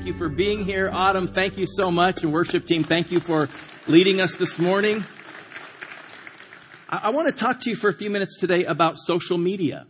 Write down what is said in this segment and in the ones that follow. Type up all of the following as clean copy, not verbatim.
you for being here. Autumn, thank you so much. And worship team, thank you for leading us this morning. I want to talk to you for a few minutes today about social media.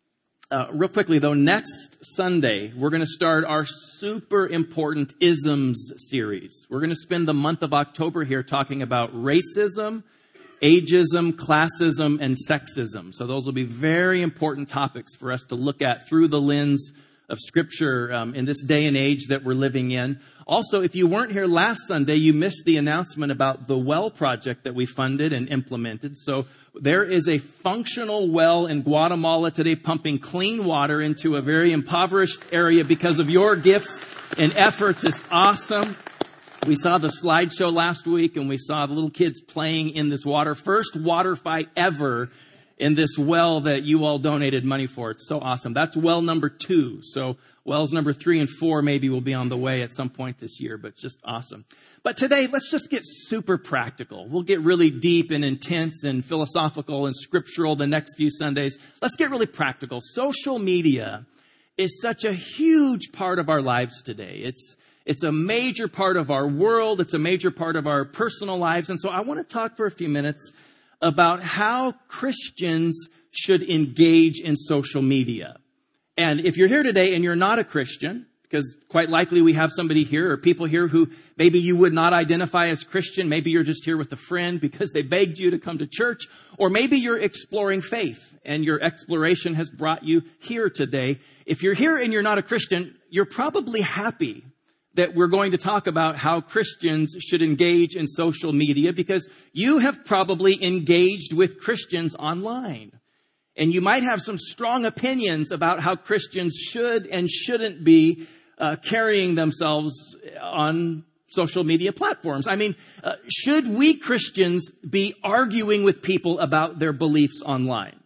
Real quickly, though, next Sunday, we're going to start our super important isms series. We're going to spend the month of October here talking about racism, ageism, classism, and sexism. So those will be very important topics for us to look at through the lens of Scripture in this day and age that we're living in. Also, if you weren't here last Sunday, you missed the announcement about the well project that we funded and implemented. So there is a functional well in Guatemala today pumping clean water into a very impoverished area because of your gifts and efforts. It's awesome. We saw the slideshow last week and we saw the little kids playing in this water. First water fight ever in this well that you all donated money for. It's so awesome. That's well number 2. So wells number 3 and 4 maybe will be on the way at some point this year, but just awesome. But today, let's just get super practical. We'll get really deep and intense and philosophical and scriptural the next few Sundays. Let's get really practical. Social media is such a huge part of our lives today. It's a major part of our world. It's a major part of our personal lives. And so I want to talk for a few minutes about how Christians should engage in social media. And if you're here today and you're not a Christian, because quite likely we have somebody here or people here who maybe you would not identify as Christian. Maybe you're just here with a friend because they begged you to come to church. Or maybe you're exploring faith and your exploration has brought you here today. If you're here and you're not a Christian, you're probably happy that we're going to talk about how Christians should engage in social media because you have probably engaged with Christians online. And you might have some strong opinions about how Christians should and shouldn't be carrying themselves on social media platforms. I mean, should we Christians be arguing with people about their beliefs online?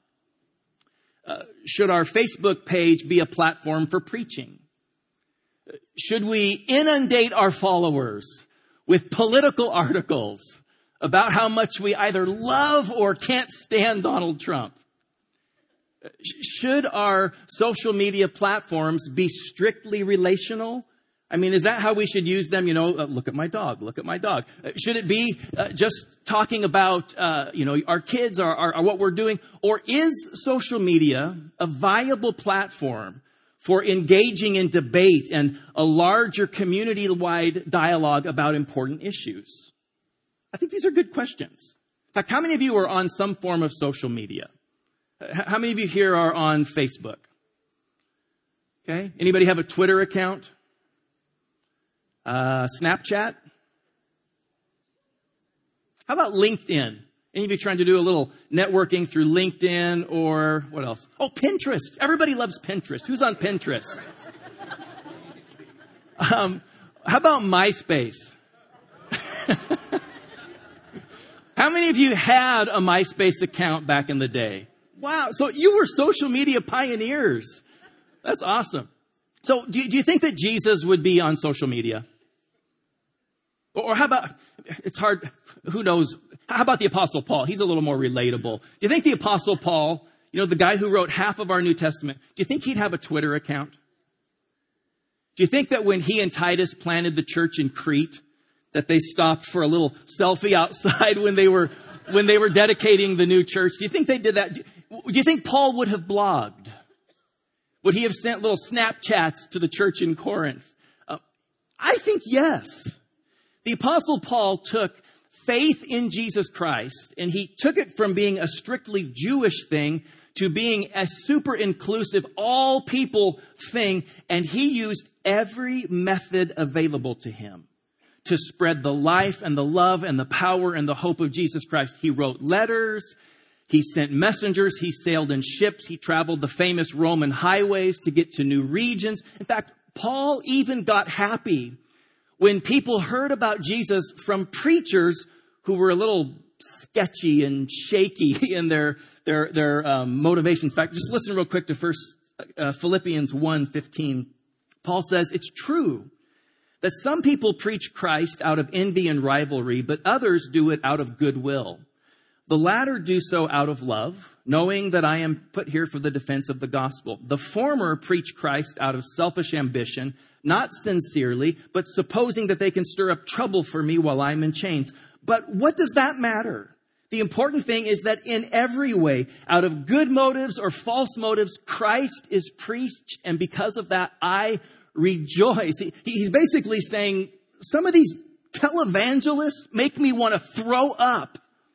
Should our Facebook page be a platform for preaching? Should we inundate our followers with political articles about how much we either love or can't stand Donald Trump? Should our social media platforms be strictly relational? I mean, is that how we should use them? Look at my dog, look at my dog. Should it be just talking about, our kids or what we're doing? Or is social media a viable platform for engaging in debate and a larger community-wide dialogue about important issues? I think these are good questions. In fact, how many of you are on some form of social media? How many of you here are on Facebook? Okay. Anybody have a Twitter account? Snapchat? How about LinkedIn? Any of you trying to do a little networking through LinkedIn or what else? Oh, Pinterest. Everybody loves Pinterest. Who's on Pinterest? How about MySpace? How many of you had a MySpace account back in the day? Wow. So you were social media pioneers. That's awesome. So do you think that Jesus would be on social media? Or how about, it's hard, who knows? How about the Apostle Paul? He's a little more relatable. Do you think the Apostle Paul, the guy who wrote half of our New Testament, do you think he'd have a Twitter account? Do you think that when he and Titus planted the church in Crete, that they stopped for a little selfie outside when they were dedicating the new church? Do you think they did that? Do you think Paul would have blogged? Would he have sent little Snapchats to the church in Corinth? I think yes. The Apostle Paul took faith in Jesus Christ, and he took it from being a strictly Jewish thing to being a super inclusive, all people thing, and he used every method available to him to spread the life and the love and the power and the hope of Jesus Christ. He wrote letters. He sent messengers. He sailed in ships. He traveled the famous Roman highways to get to new regions. In fact, Paul even got happy when people heard about Jesus from preachers who were a little sketchy and shaky in their motivations. In fact, just listen real quick to Philippians 1:15. Paul says, "It's true that some people preach Christ out of envy and rivalry, but others do it out of goodwill. The latter do so out of love, knowing that I am put here for the defense of the gospel. The former preach Christ out of selfish ambition, not sincerely, but supposing that they can stir up trouble for me while I'm in chains. But what does that matter? The important thing is that in every way, out of good motives or false motives, Christ is preached, and because of that, I rejoice. He's basically saying, some of these televangelists make me want to throw up.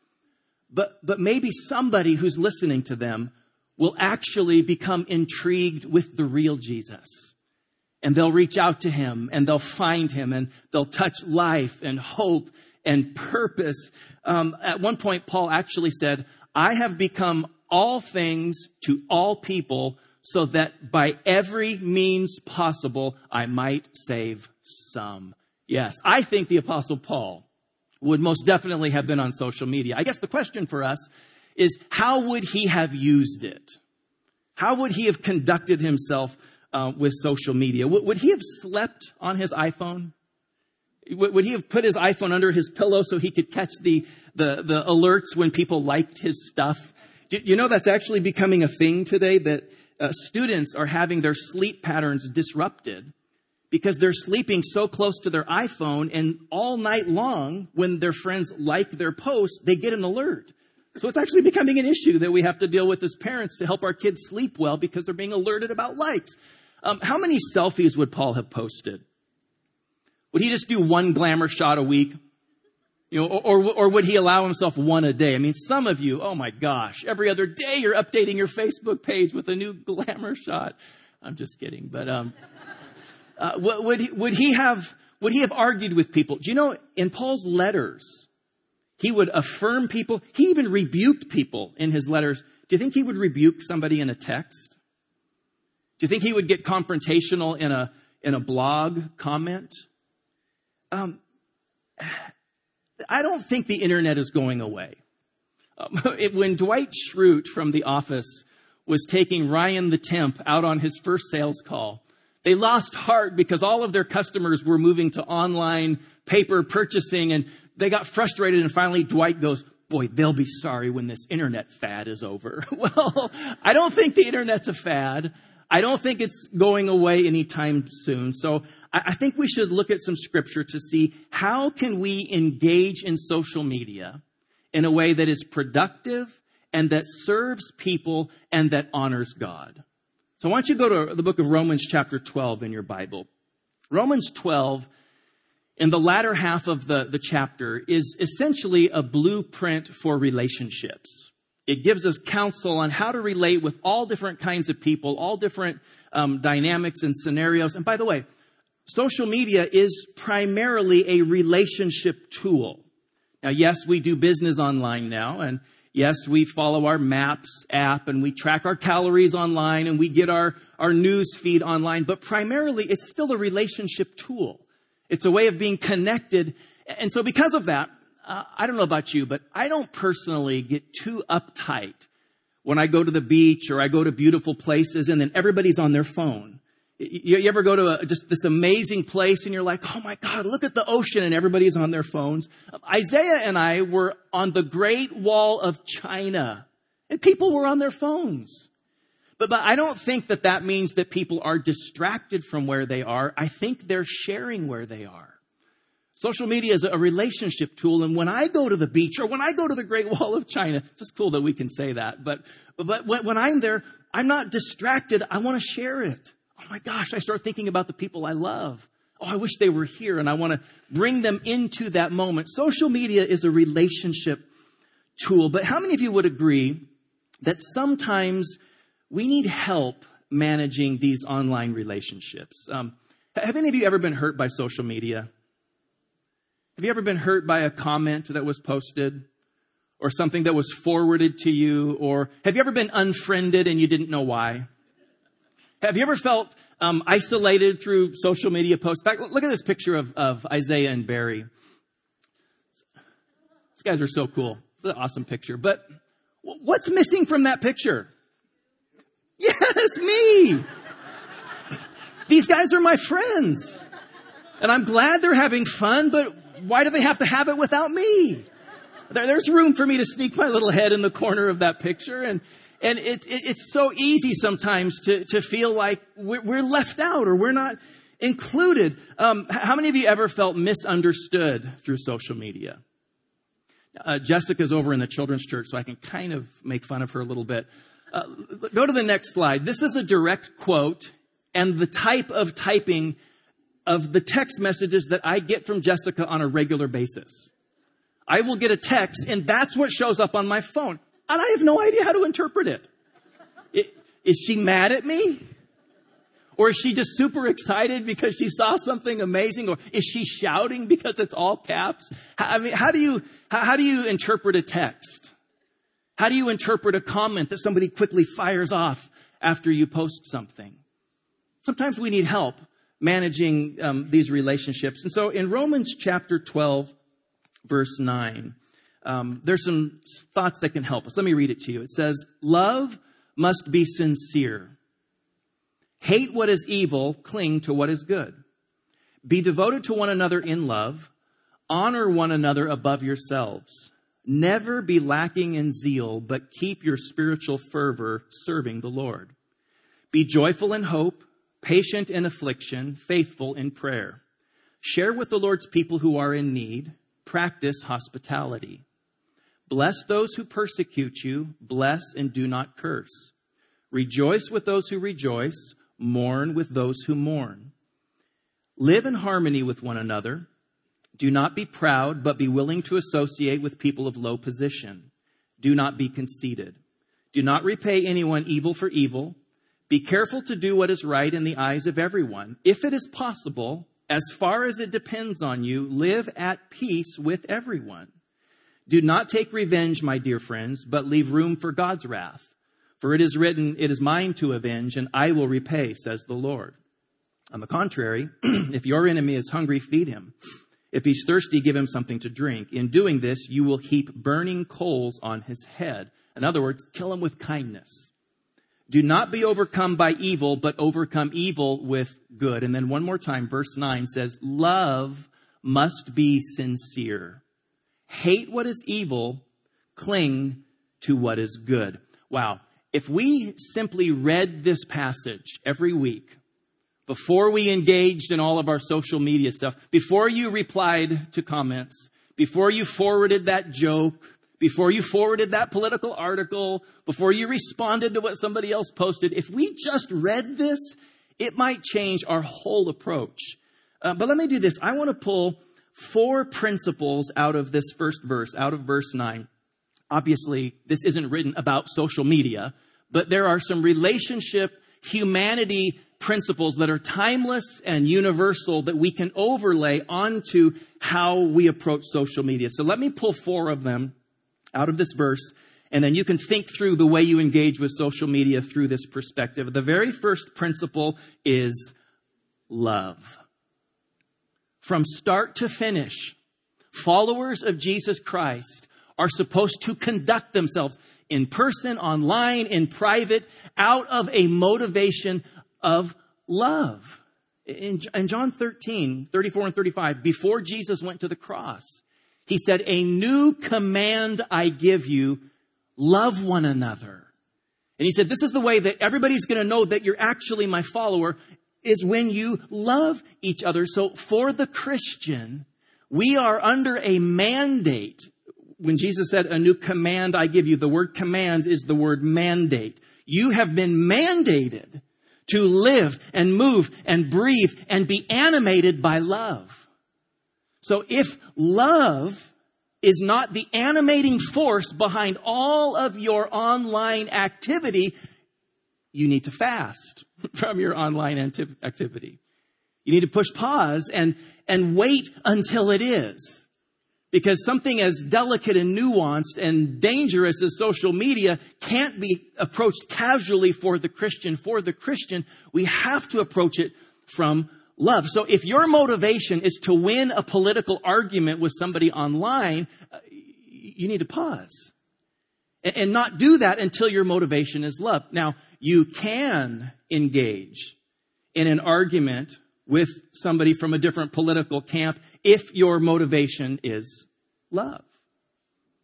But maybe somebody who's listening to them will actually become intrigued with the real Jesus. And they'll reach out to him and they'll find him and they'll touch life and hope and purpose. At one point, Paul actually said, I have become all things to all people so that by every means possible, I might save some. Yes, I think the Apostle Paul would most definitely have been on social media. I guess the question for us is, how would he have used it? How would he have conducted himself with social media? Would he have slept on his iPhone? Would he have put his iPhone under his pillow so he could catch the alerts when people liked his stuff? Do you know that's actually becoming a thing today, that students are having their sleep patterns disrupted because they're sleeping so close to their iPhone, and all night long, when their friends like their posts, they get an alert. So it's actually becoming an issue that we have to deal with as parents to help our kids sleep well because they're being alerted about likes. How many selfies would Paul have posted? Would he just do one glamour shot a week? Or would he allow himself one a day? I mean, some of you, oh my gosh, every other day you're updating your Facebook page with a new glamour shot. I'm just kidding, but would he have argued with people? Do you know, in Paul's letters, he would affirm people. He even rebuked people in his letters. Do you think he would rebuke somebody in a text? Do you think he would get confrontational in a blog comment? I don't think the internet is going away. When Dwight Schrute from The Office was taking Ryan the Temp out on his first sales call, they lost heart because all of their customers were moving to online paper purchasing, and they got frustrated. And finally, Dwight goes, boy, they'll be sorry when this internet fad is over. Well, I don't think the internet's a fad. I don't think it's going away anytime soon. So I think we should look at some scripture to see how can we engage in social media in a way that is productive and that serves people and that honors God. So I want you to go to the book of Romans chapter 12 in your Bible. Romans 12, in the latter half of the chapter, is essentially a blueprint for relationships. It gives us counsel on how to relate with all different kinds of people, all different dynamics and scenarios. And by the way, social media is primarily a relationship tool. Now, yes, we do business online now, and yes, we follow our Maps app, and we track our calories online, and we get our news feed online. But primarily, it's still a relationship tool. It's a way of being connected. And so because of that, I don't know about you, but I don't personally get too uptight when I go to the beach or I go to beautiful places and then everybody's on their phone. You ever go to just this amazing place and you're like, oh my God, look at the ocean, and everybody's on their phones. Isaiah and I were on the Great Wall of China and people were on their phones. But I don't think that means that people are distracted from where they are. I think they're sharing where they are. Social media is a relationship tool. And when I go to the beach or when I go to the Great Wall of China, it's just cool that we can say that. But when I'm there, I'm not distracted. I want to share it. Oh my gosh, I start thinking about the people I love. Oh, I wish they were here, and I want to bring them into that moment. Social media is a relationship tool. But how many of you would agree that sometimes we need help managing these online relationships? Have any of you ever been hurt by social media? Have you ever been hurt by a comment that was posted or something that was forwarded to you? Or have you ever been unfriended and you didn't know why? Have you ever felt isolated through social media posts? In fact, look at this picture of Isaiah and Barry. These guys are so cool. It's an awesome picture. But what's missing from that picture? Yes, me. These guys are my friends. And I'm glad they're having fun, but why do they have to have it without me? There's room for me to sneak my little head in the corner of that picture. And it's so easy sometimes to feel like we're left out or we're not included. How many of you ever felt misunderstood through social media? Jessica's over in the children's church, so I can kind of make fun of her a little bit. Go to the next slide. This is a direct quote and the type of typing of the text messages that I get from Jessica on a regular basis. I will get a text, and that's what shows up on my phone. And I have no idea how to interpret it. Is she mad at me? Or is she just super excited because she saw something amazing? Or is she shouting because it's all caps? I mean, how do you interpret a text? How do you interpret a comment that somebody quickly fires off after you post something? Sometimes we need help managing these relationships. And so in Romans chapter 12, verse 9, there's some thoughts that can help us. Let me read it to you. It says, love must be sincere. Hate what is evil, cling to what is good. Be devoted to one another in love. Honor one another above yourselves. Never be lacking in zeal, but keep your spiritual fervor serving the Lord. Be joyful in hope, patient in affliction, faithful in prayer. Share with the Lord's people who are in need. Practice hospitality. Bless those who persecute you. Bless and do not curse. Rejoice with those who rejoice. Mourn with those who mourn. Live in harmony with one another. Do not be proud, but be willing to associate with people of low position. Do not be conceited. Do not repay anyone evil for evil. Be careful to do what is right in the eyes of everyone. If it is possible, as far as it depends on you, live at peace with everyone. Do not take revenge, my dear friends, but leave room for God's wrath. For it is written, it is mine to avenge, and I will repay, says the Lord. On the contrary, if your enemy is hungry, feed him. If he's thirsty, give him something to drink. In doing this, you will heap burning coals on his head. In other words, kill him with kindness. Do not be overcome by evil, but overcome evil with good. And then one more time, verse 9 says, love must be sincere. Hate what is evil, cling to what is good. Wow. If we simply read this passage every week, before we engaged in all of our social media stuff, before you replied to comments, before you forwarded that joke, before you forwarded that political article, before you responded to what somebody else posted, if we just read this, it might change our whole approach. But let me do this. I want to pull 4 principles out of this first verse, out of verse 9. Obviously, this isn't written about social media, but there are some relationship, humanity principles that are timeless and universal that we can overlay onto how we approach social media. So let me pull 4 of them out of this verse, and then you can think through the way you engage with social media through this perspective. The very first principle is love. From start to finish, followers of Jesus Christ are supposed to conduct themselves in person, online, in private, out of a motivation of love. In John 13, 34 and 35, before Jesus went to the cross, he said, a new command I give you, love one another. And he said, this is the way that everybody's going to know that you're actually my follower, is when you love each other. So for the Christian, we are under a mandate. When Jesus said, a new command I give you, the word command is the word mandate. You have been mandated to live and move and breathe and be animated by love. So if love is not the animating force behind all of your online activity, you need to fast from your online activity. You need to push pause and wait until it is. Because something as delicate and nuanced and dangerous as social media can't be approached casually for the Christian. For the Christian, we have to approach it from love. So if your motivation is to win a political argument with somebody online, you need to pause and not do that until your motivation is love. Now, you can engage in an argument with somebody from a different political camp if your motivation is love.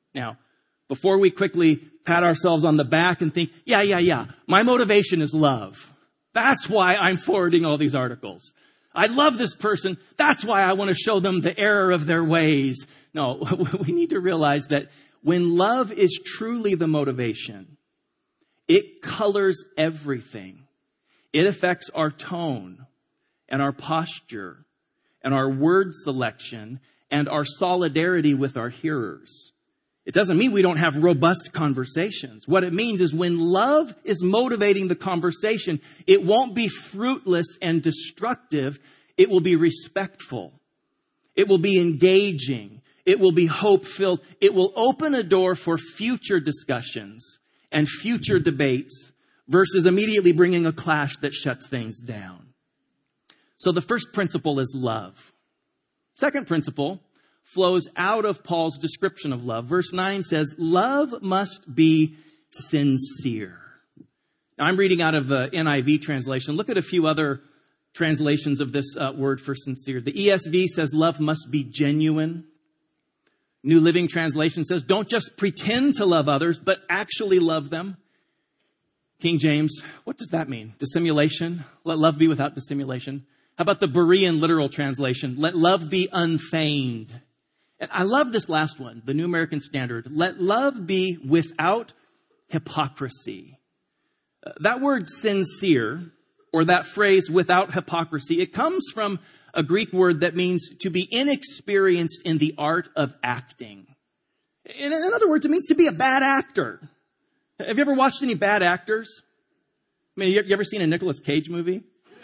Now, before we quickly pat ourselves on the back and think, yeah, my motivation is love. That's why I'm forwarding all these articles. I love this person. That's why I want to show them the error of their ways. No, we need to realize that when love is truly the motivation, it colors everything. It affects our tone and our posture and our word selection and our solidarity with our hearers. It doesn't mean we don't have robust conversations. What it means is when love is motivating the conversation, it won't be fruitless and destructive. It will be respectful. It will be engaging. It will be hope-filled. It will open a door for future discussions and future debates versus immediately bringing a clash that shuts things down. So the first principle is love. Second principle flows out of Paul's description of love. Verse 9 says, love must be sincere. Now, I'm reading out of the NIV translation. Look at a few other translations of this word for sincere. The ESV says love must be genuine. New Living Translation says, don't just pretend to love others, but actually love them. King James, what does that mean? Dissimulation? Let love be without dissimulation. How about the Berean literal translation? Let love be unfeigned. And I love this last one, the New American Standard. Let love be without hypocrisy. That word sincere, or that phrase without hypocrisy, it comes from a Greek word that means to be inexperienced in the art of acting. In other words, it means to be a bad actor. Have you ever watched any bad actors? I mean, you ever seen a Nicolas Cage movie?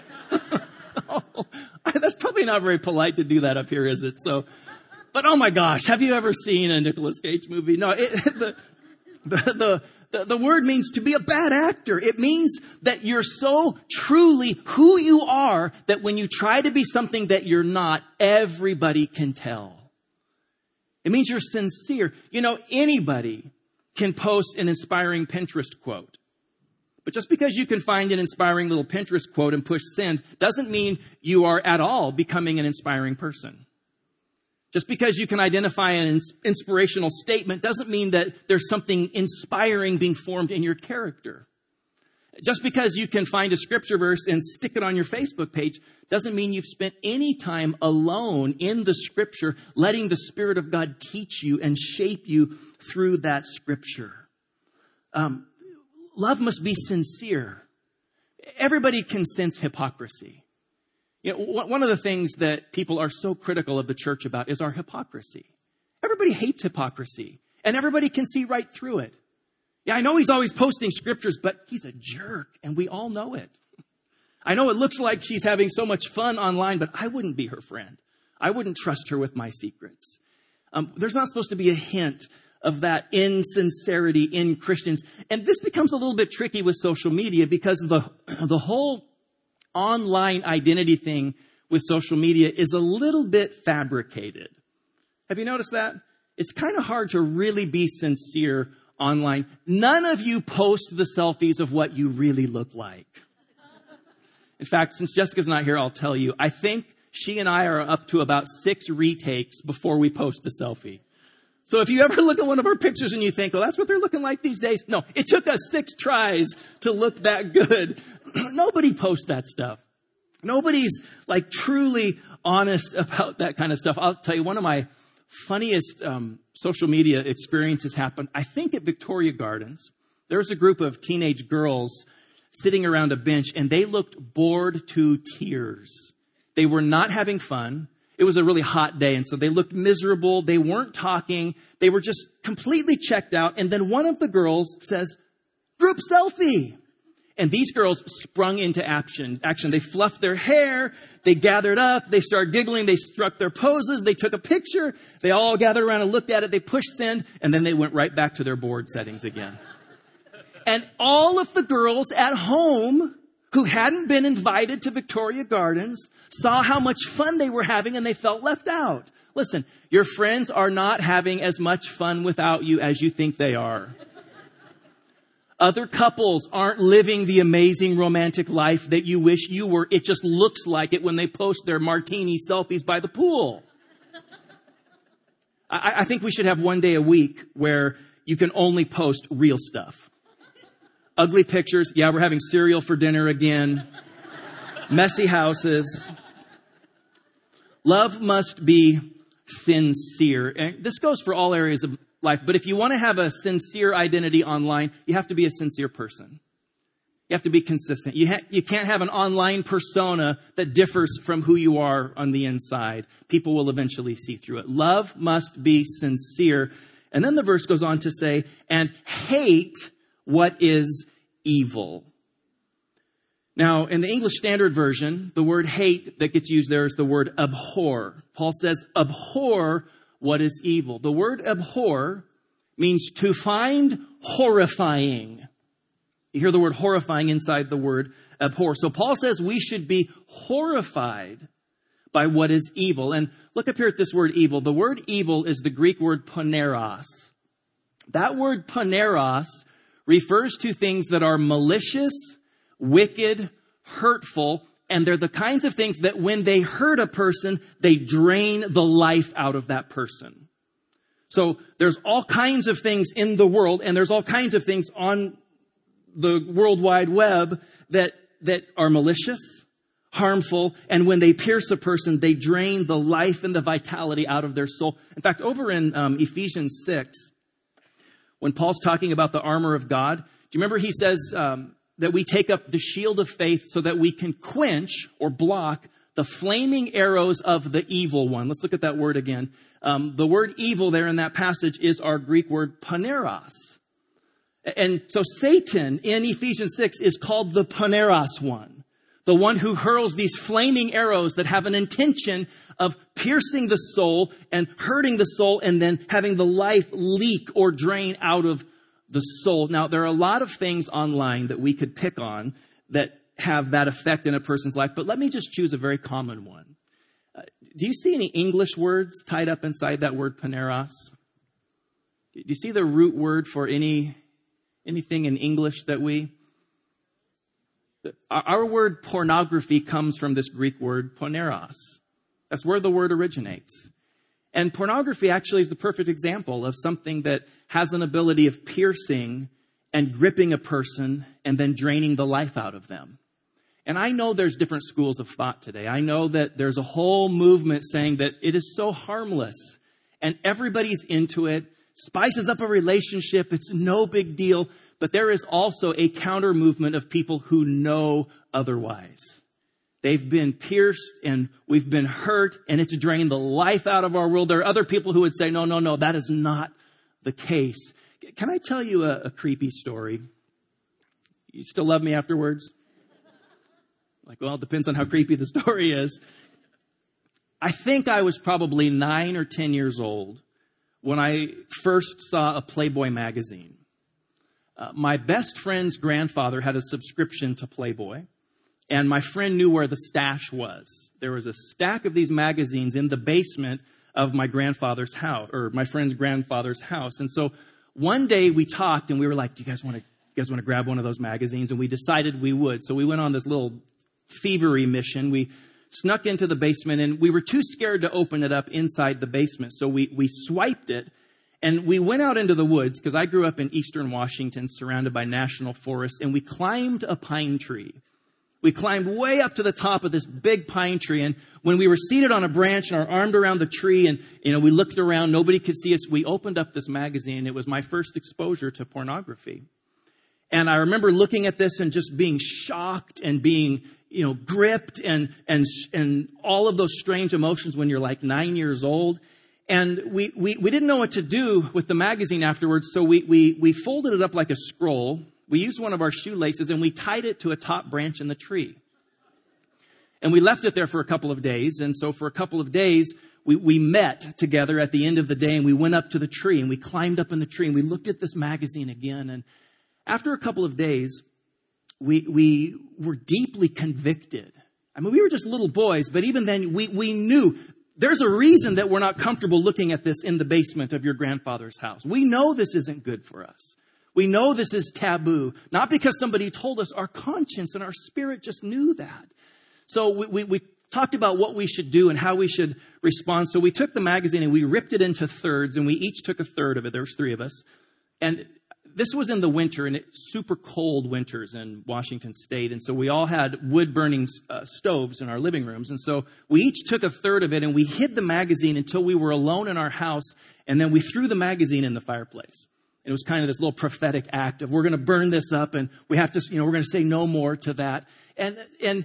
Oh, that's probably not very polite to do that up here, is it? But oh my gosh, have you ever seen a Nicolas Cage movie? No, the word means to be a bad actor. It means that you're so truly who you are that when you try to be something that you're not, everybody can tell. It means you're sincere. You know, anybody can post an inspiring Pinterest quote. But just because you can find an inspiring little Pinterest quote and push send doesn't mean you are at all becoming an inspiring person. Just because you can identify an inspirational statement doesn't mean that there's something inspiring being formed in your character. Just because you can find a scripture verse and stick it on your Facebook page doesn't mean you've spent any time alone in the scripture, letting the Spirit of God teach you and shape you through that scripture. Love must be sincere. Everybody can sense hypocrisy. You know, one of the things that people are so critical of the church about is our hypocrisy. Everybody hates hypocrisy, and everybody can see right through it. Yeah, I know he's always posting scriptures, but he's a jerk, and we all know it. I know it looks like she's having so much fun online, but I wouldn't be her friend. I wouldn't trust her with my secrets. There's not supposed to be a hint of that insincerity in Christians. And this becomes a little bit tricky with social media because the whole online identity thing with social media is a little bit fabricated. Have you noticed that? It's kind of hard to really be sincere online. None of you post the selfies of what you really look like. In fact, since Jessica's not here, I'll tell you, I think she and I are up to about 6 retakes before we post a selfie. So if you ever look at one of our pictures and you think, well, that's what they're looking like these days. No, it took us 6 tries to look that good. Nobody posts that stuff. Nobody's like truly honest about that kind of stuff. I'll tell you, one of my funniest social media experiences happened, I think at Victoria Gardens. There was a group of teenage girls sitting around a bench and they looked bored to tears. They were not having fun. It was a really hot day, and so they looked miserable. They weren't talking. They were just completely checked out. And then one of the girls says, "Group selfie." And these girls sprung into action. They fluffed their hair. They gathered up. They started giggling. They struck their poses. They took a picture. They all gathered around and looked at it. They pushed send, and then they went right back to their board settings again. And all of the girls at home who hadn't been invited to Victoria Gardens saw how much fun they were having and they felt left out. Listen, your friends are not having as much fun without you as you think they are. Other couples aren't living the amazing romantic life that you wish you were. It just looks like it when they post their martini selfies by the pool. I think we should have one day a week where you can only post real stuff. Ugly pictures. Yeah, we're having cereal for dinner again. Messy houses. Love must be sincere. And this goes for all areas of life. But if you want to have a sincere identity online, you have to be a sincere person. You have to be consistent. You can't have an online persona that differs from who you are on the inside. People will eventually see through it. Love must be sincere. And then the verse goes on to say, and hate what is evil. Now, in the English Standard Version, the word hate that gets used there is the word abhor. Paul says, abhor what is evil. The word abhor means to find horrifying. You hear the word horrifying inside the word abhor. So Paul says we should be horrified by what is evil. And look up here at this word evil. The word evil is the Greek word poneros. That word poneros refers to things that are malicious, wicked, hurtful, and they're the kinds of things that when they hurt a person, they drain the life out of that person. So there's all kinds of things in the world, and there's all kinds of things on the World Wide Web that are malicious, harmful, and when they pierce a person, they drain the life and the vitality out of their soul. In fact, over in Ephesians 6, when Paul's talking about the armor of God, do you remember he says that we take up the shield of faith so that we can quench or block the flaming arrows of the evil one? Let's look at that word again. The word evil there in that passage is our Greek word poneros. And so Satan in Ephesians 6 is called the poneros one, the one who hurls these flaming arrows that have an intention of piercing the soul and hurting the soul and then having the life leak or drain out of the soul. Now, there are a lot of things online that we could pick on that have that effect in a person's life, but let me just choose a very common one. Do you see any English words tied up inside that word poneros? Do you see the root word for anything in English that our word pornography comes from this Greek word poneros. That's where the word originates. And pornography actually is the perfect example of something that has an ability of piercing and gripping a person and then draining the life out of them. And I know there's different schools of thought today. I know that there's a whole movement saying that it is so harmless and everybody's into it, spices up a relationship, it's no big deal. But there is also a counter movement of people who know otherwise. They've been pierced and we've been hurt and it's drained the life out of our world. There are other people who would say, no, that is not the case. Can I tell you a creepy story? You still love me afterwards? Like, well, it depends on how creepy the story is. I think I was probably 9 or 10 years old when I first saw a Playboy magazine. My best friend's grandfather had a subscription to Playboy, and my friend knew where the stash was. There was a stack of these magazines in the basement of my grandfather's house, or my friend's grandfather's house. And so one day we talked, and we were like, "Do you guys want to grab one of those magazines?" And we decided we would. So we went on this little thievery mission. We snuck into the basement, and we were too scared to open it up inside the basement. So we swiped it. And we went out into the woods, because I grew up in eastern Washington, surrounded by national forests, and we climbed a pine tree. We climbed way up to the top of this big pine tree, and when we were seated on a branch and our arms around the tree, and we looked around, nobody could see us, we opened up this magazine. It was my first exposure to pornography. And I remember looking at this and just being shocked and being, gripped and all of those strange emotions when you're like 9 years old. And we didn't know what to do with the magazine afterwards, so we folded it up like a scroll. We used one of our shoelaces and we tied it to a top branch in the tree. And we left it there for a couple of days. And so for a couple of days, we met together at the end of the day and we went up to the tree and we climbed up in the tree and we looked at this magazine again. And after a couple of days, we were deeply convicted. I mean, we were just little boys, but even then we knew there's a reason that we're not comfortable looking at this in the basement of your grandfather's house. We know this isn't good for us. We know this is taboo. Not because somebody told us, our conscience and our spirit just knew that. So we talked about what we should do and how we should respond. So we took the magazine and we ripped it into thirds, and we each took a third of it. There was 3 of us. And this was in the winter, and it's super cold winters in Washington State. And so we all had wood-burning stoves in our living rooms. And so we each took a third of it, and we hid the magazine until we were alone in our house. And then we threw the magazine in the fireplace. And it was kind of this little prophetic act of, we're going to burn this up, and we have to, we're going to say no more to that. And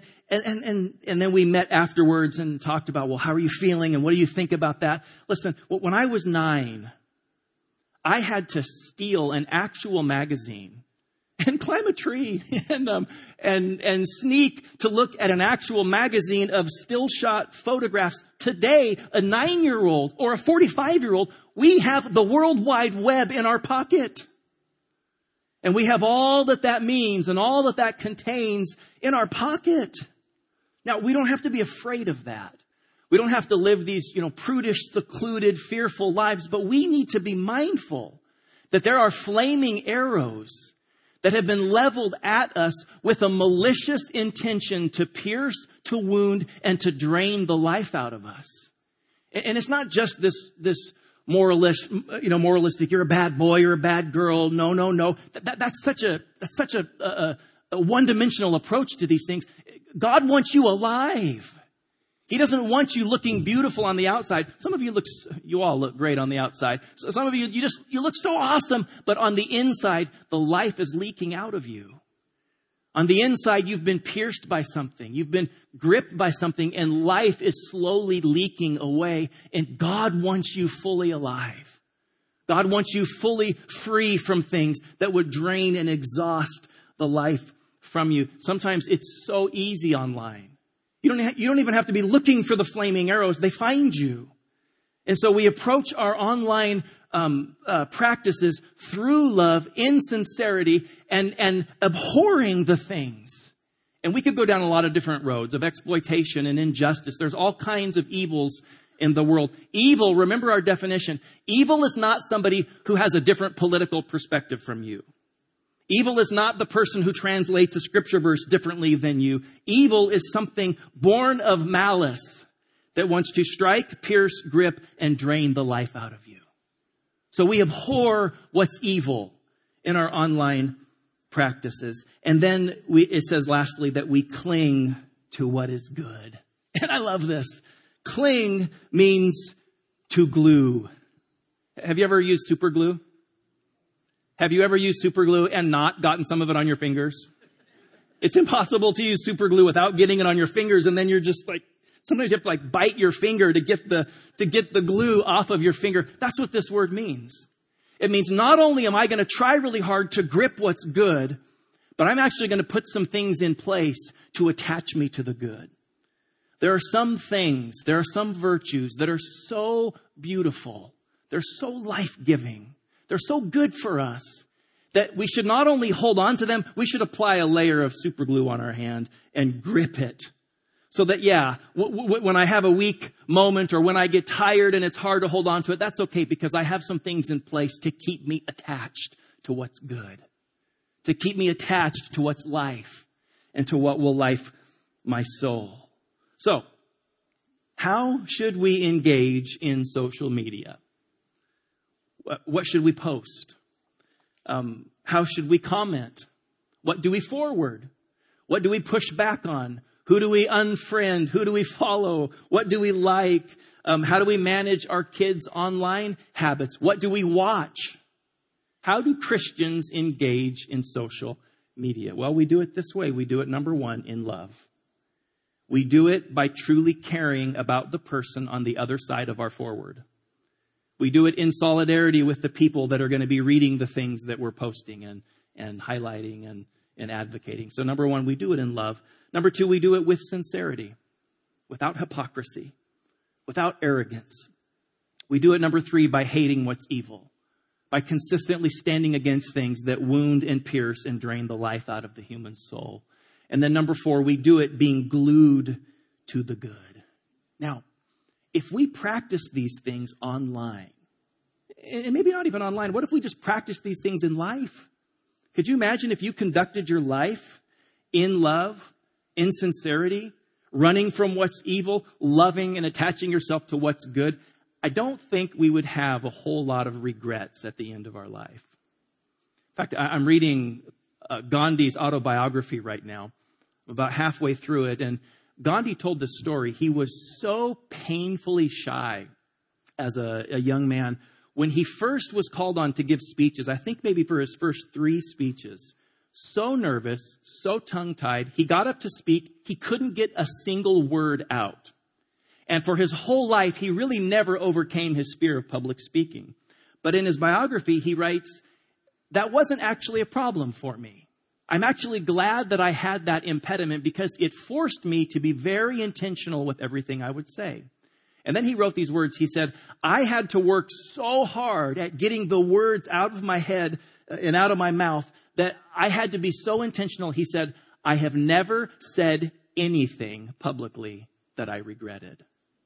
then we met afterwards and talked about, well, how are you feeling? And what do you think about that? Listen, when I was 9, I had to steal an actual magazine and climb a tree and sneak to look at an actual magazine of still shot photographs. Today, a 9-year-old or a 45-year-old, we have the World Wide Web in our pocket. And we have all that means and all that contains in our pocket. Now, we don't have to be afraid of that. We don't have to live these, prudish, secluded, fearful lives, but we need to be mindful that there are flaming arrows that have been leveled at us with a malicious intention to pierce, to wound, and to drain the life out of us. And it's not just this moralistic, you're a bad boy, you're a bad girl. No. That's such a one-dimensional approach to these things. God wants you alive. He doesn't want you looking beautiful on the outside. Some of you all look great on the outside. So some of you look so awesome, but on the inside, the life is leaking out of you. On the inside, you've been pierced by something. You've been gripped by something, and life is slowly leaking away. And God wants you fully alive. God wants you fully free from things that would drain and exhaust the life from you. Sometimes it's so easy online. You don't even have to be looking for the flaming arrows. They find you. And so we approach our online practices through love, in sincerity, and abhorring the things. And we could go down a lot of different roads of exploitation and injustice. There's all kinds of evils in the world. Evil, remember our definition. Evil is not somebody who has a different political perspective from you. Evil is not the person who translates a scripture verse differently than you. Evil is something born of malice that wants to strike, pierce, grip, and drain the life out of you. So we abhor what's evil in our online practices. And then it says lastly that we cling to what is good. And I love this. Cling means to glue. Have you ever used super glue? Have you ever used super glue and not gotten some of it on your fingers? It's impossible to use super glue without getting it on your fingers, and then you're just like, sometimes you have to bite your finger to get the glue off of your finger. That's what this word means. It means not only am I going to try really hard to grip what's good, but I'm actually going to put some things in place to attach me to the good. There are some things, there are some virtues that are so beautiful. They're so life-giving. They're so good for us that we should not only hold on to them, we should apply a layer of super glue on our hand and grip it. So that, when I have a weak moment or when I get tired and it's hard to hold on to it, that's okay because I have some things in place to keep me attached to what's good, to keep me attached to what's life and to what will life my soul. So, how should we engage in social media? What should we post? How should we comment? What do we forward? What do we push back on? Who do we unfriend? Who do we follow? What do we like? How do we manage our kids' online habits? What do we watch? How do Christians engage in social media? Well, we do it this way. We do it, number one, in love. We do it by truly caring about the person on the other side of our forward. We do it in solidarity with the people that are going to be reading the things that we're posting and highlighting and advocating. So number one, we do it in love. Number two, we do it with sincerity, without hypocrisy, without arrogance. We do it, number three, by hating what's evil, by consistently standing against things that wound and pierce and drain the life out of the human soul. And then number four, we do it being glued to the good. Now, if we practice these things online, and maybe not even online, what if we just practice these things in life? Could you imagine if you conducted your life in love, in sincerity, running from what's evil, loving and attaching yourself to what's good, I don't think we would have a whole lot of regrets at the end of our life. In fact, I'm reading Gandhi's autobiography right now, about halfway through it, and Gandhi told this story. He was so painfully shy as a young man when he first was called on to give speeches, I think maybe for his first 3 speeches. So nervous, so tongue-tied, he got up to speak. He couldn't get a single word out. And for his whole life, he really never overcame his fear of public speaking. But in his biography, he writes, that wasn't actually a problem for me. I'm actually glad that I had that impediment because it forced me to be very intentional with everything I would say. And then he wrote these words. He said, I had to work so hard at getting the words out of my head and out of my mouth that I had to be so intentional. He said, I have never said anything publicly that I regretted.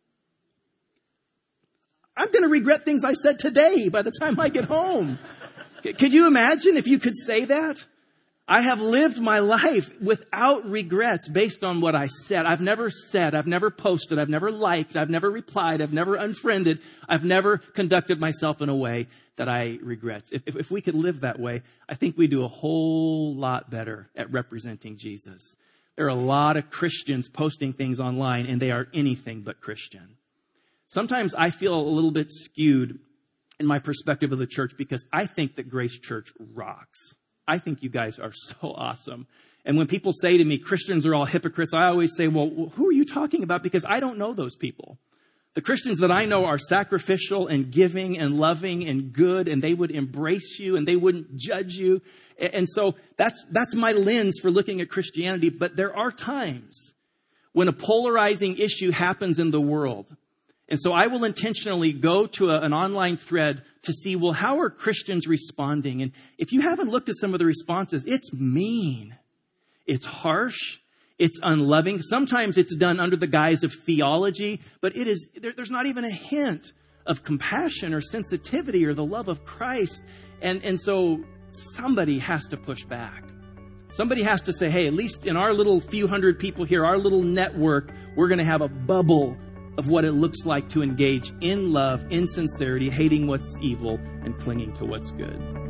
I'm going to regret things I said today by the time I get home. Could you imagine if you could say that? I have lived my life without regrets based on what I said. I've never posted, I've never liked, I've never replied, I've never unfriended, I've never conducted myself in a way that I regret. If we could live that way, I think we do a whole lot better at representing Jesus. There are a lot of Christians posting things online, and they are anything but Christian. Sometimes I feel a little bit skewed in my perspective of the church because I think that Grace Church rocks. I think you guys are so awesome. And when people say to me, Christians are all hypocrites, I always say, well, who are you talking about? Because I don't know those people. The Christians that I know are sacrificial and giving and loving and good, and they would embrace you and they wouldn't judge you. And so that's my lens for looking at Christianity. But there are times when a polarizing issue happens in the world. And so I will intentionally go to an online thread to see, well, how are Christians responding? And if you haven't looked at some of the responses, it's mean. It's harsh. It's unloving. Sometimes it's done under the guise of theology, but there's not even a hint of compassion or sensitivity or the love of Christ. And so somebody has to push back. Somebody has to say, hey, at least in our little few hundred people here, our little network, we're going to have a bubble of what it looks like to engage in love, in sincerity, hating what's evil, and clinging to what's good.